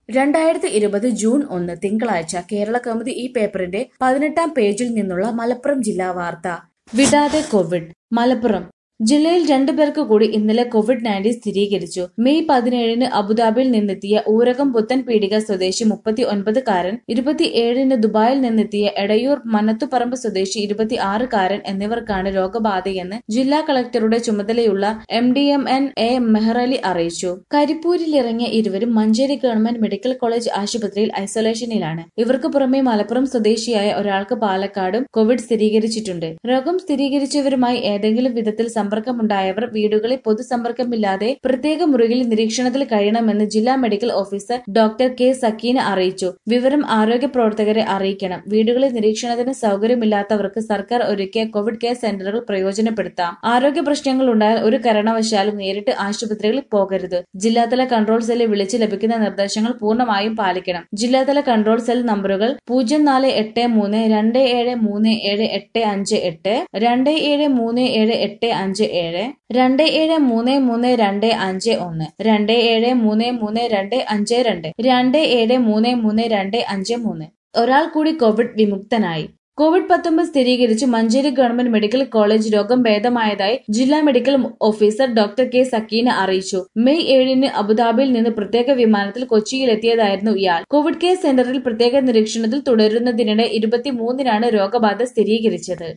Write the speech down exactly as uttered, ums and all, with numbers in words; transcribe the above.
രണ്ടായിരത്തി ഇരുപത് ജൂൺ ഒന്ന് തിങ്കളാഴ്ച കേരളകൗമുദി ഈ പേപ്പറിന്റെ പതിനെട്ടാം പേജിൽ നിന്നുള്ള മലപ്പുറം ജില്ലാ വാർത്ത. വിടാതെ കോവിഡ്. മലപ്പുറം ജില്ലയിൽ രണ്ടു പേർക്ക് കൂടി ഇന്നലെ കോവിഡ് നയൻറ്റീൻ സ്ഥിരീകരിച്ചു. മെയ് പതിനേഴിന് അബുദാബിയിൽ നിന്നെത്തിയ ഊരകം പുത്തൻപീടിക സ്വദേശി മുപ്പത്തി ഒൻപതുകാരൻ, ഇരുപത്തിയേഴിന് ദുബായിൽ നിന്നെത്തിയ എടയൂർ മനത്തുപറമ്പ് സ്വദേശി ഇരുപത്തിയാറുകാരൻ എന്നിവർക്കാണ് രോഗബാധയെന്ന് ജില്ലാ കളക്ടറുടെ ചുമതലയുള്ള M D M N A Meharali അറിയിച്ചു. കരിപ്പൂരിലിറങ്ങിയ ഇരുവരും മഞ്ചേരി ഗവൺമെന്റ് മെഡിക്കൽ കോളേജ് ആശുപത്രിയിൽ ഐസൊലേഷനിലാണ്. ഇവർക്ക് പുറമെ മലപ്പുറം സ്വദേശിയായ ഒരാൾക്ക് പാലക്കാടും കോവിഡ് സ്ഥിരീകരിച്ചിട്ടുണ്ട്. രോഗം സ്ഥിരീകരിച്ചവരുമായി ഏതെങ്കിലും വിധത്തിൽ സമ്പർക്കമുണ്ടായവർ വീടുകളിൽ പൊതുസമ്പർക്കമില്ലാതെ പ്രത്യേക മുറികളിൽ നിരീക്ഷണത്തിൽ കഴിയണമെന്ന് ജില്ലാ medical officer doctor K Sakeena അറിയിച്ചു. വിവരം ആരോഗ്യ പ്രവർത്തകരെ അറിയിക്കണം. വീടുകളിൽ നിരീക്ഷണത്തിന് സൗകര്യമില്ലാത്തവർക്ക് സർക്കാർ ഒരുക്കിയ കോവിഡ് കെയർ സെന്ററുകൾ പ്രയോജനപ്പെടുത്താം. ആരോഗ്യ പ്രശ്നങ്ങൾ ഉണ്ടായാൽ ഒരു കാരണവശാലും നേരിട്ട് ആശുപത്രികളിൽ പോകരുത്. ജില്ലാതല കൺട്രോൾ സെല്ല് വിളിച്ച് ലഭിക്കുന്ന നിർദ്ദേശങ്ങൾ പൂർണ്ണമായും പാലിക്കണം. ജില്ലാതല കൺട്രോൾ സെൽ നമ്പറുകൾ പൂജ്യം നാല് എട്ട് മൂന്ന് രണ്ട് ഏഴ് മൂന്ന് ഏഴ് എട്ട് അഞ്ച് എട്ട്, രണ്ട് ഏഴ് മൂന്ന് ഏഴ് എട്ട് അഞ്ച് ഏഴ്, രണ്ട് ഏഴ് മൂന്ന് മൂന്ന് രണ്ട് അഞ്ച് ഒന്ന്, രണ്ട് ഏഴ് മൂന്ന് മൂന്ന് രണ്ട് അഞ്ച് രണ്ട്, രണ്ട് ഏഴ് മൂന്ന് മൂന്ന് രണ്ട് അഞ്ച് മൂന്ന്. ഒരാൾ കൂടി കോവിഡ് വിമുക്തനായി. കോവിഡ് പത്തൊമ്പത് സ്ഥിരീകരിച്ച് മഞ്ചേരി ഗവൺമെന്റ് മെഡിക്കൽ കോളേജ് രോഗം ഭേദമായതായി ജില്ലാ medical officer doctor K Sakeena അറിയിച്ചു. മെയ് ഏഴിന് അബുദാബിയിൽ നിന്ന് പ്രത്യേക വിമാനത്തിൽ കൊച്ചിയിലെത്തിയതായിരുന്നു ഇയാൾ. കോവിഡ് കെയർ സെന്ററിൽ പ്രത്യേക നിരീക്ഷണത്തിൽ തുടരുന്നതിനിടെ ഇരുപത്തിമൂന്നിനാണ് രോഗബാധ സ്ഥിരീകരിച്ചത്.